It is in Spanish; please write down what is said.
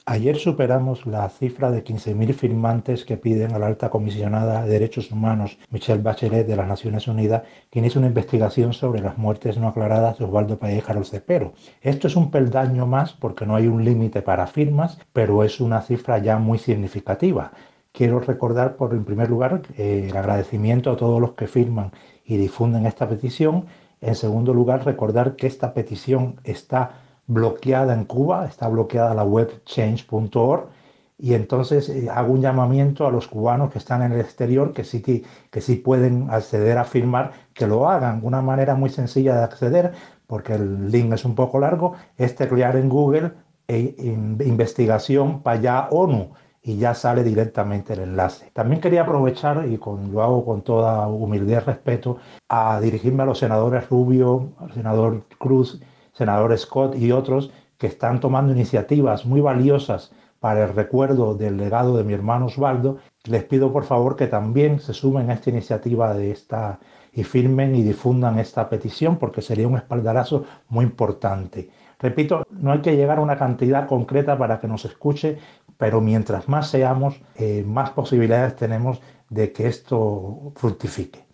Ayer superamos la cifra de 15.000 firmantes que piden a la alta comisionada de Derechos Humanos, Michelle Bachelet, de las Naciones Unidas, que inicie una investigación sobre las muertes no aclaradas de Osvaldo Pallejero Cepero. Esto es un peldaño más porque no hay un límite para firmas, pero es una cifra ya muy significativa. Quiero recordar, en primer lugar, el agradecimiento a todos los que firman y difunden esta petición. En segundo lugar, recordar que esta petición está bloqueada en Cuba, está bloqueada la web change.org y entonces hago un llamamiento a los cubanos que están en el exterior que sí pueden acceder a firmar, que lo hagan. Una manera muy sencilla de acceder, porque el link es un poco largo, es teclear en Google investigación para allá ONU y ya sale directamente el enlace. También quería aprovechar, lo hago con toda humildad y respeto, a dirigirme a los senadores Rubio, al senador Cruz, senador Scott y otros que están tomando iniciativas muy valiosas para el recuerdo del legado de mi hermano Osvaldo. Les pido por favor que también se sumen a esta iniciativa y firmen y difundan esta petición porque sería un espaldarazo muy importante. Repito, no hay que llegar a una cantidad concreta para que nos escuche, pero mientras más seamos, más posibilidades tenemos de que esto fructifique.